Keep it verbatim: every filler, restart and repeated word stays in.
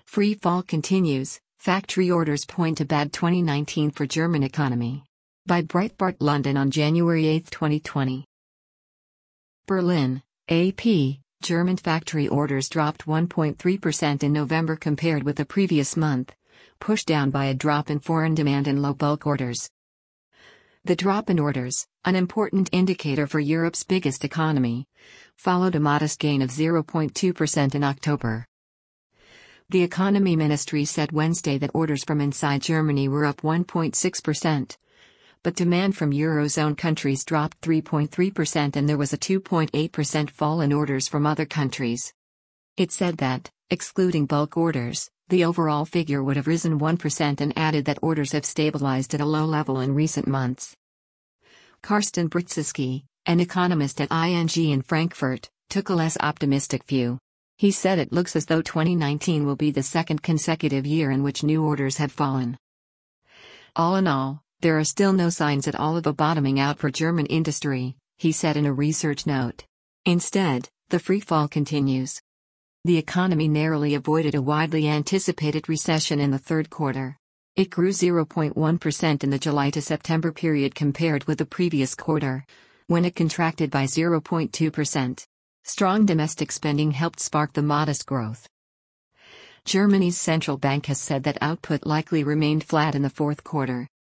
Free fall continues, factory orders point to bad twenty nineteen for German economy. By Breitbart London on January eighth, twenty twenty. Berlin, A P, German factory orders dropped one point three percent in November compared with the previous month, pushed down by a drop in foreign demand and low bulk orders. The drop in orders, an important indicator for Europe's biggest economy, followed a modest gain of zero point two percent in October. The Economy Ministry said Wednesday that orders from inside Germany were up one point six percent, but demand from Eurozone countries dropped three point three percent and there was a two point eight percent fall in orders from other countries. It said that, excluding bulk orders, the overall figure would have risen one percent and added that orders have stabilized at a low level in recent months. Carsten Brzezinski, an economist at I N G in Frankfurt, took a less optimistic view. He said it looks as though twenty nineteen will be the second consecutive year in which new orders have fallen. All in all, there are still no signs at all of a bottoming out for German industry, he said in a research note. Instead, the free fall continues. The economy narrowly avoided a widely anticipated recession in the third quarter. It grew zero point one percent in the July to September period compared with the previous quarter, when it contracted by zero point two percent. Strong domestic spending helped spark the modest growth. Germany's central bank has said that output likely remained flat in the fourth quarter,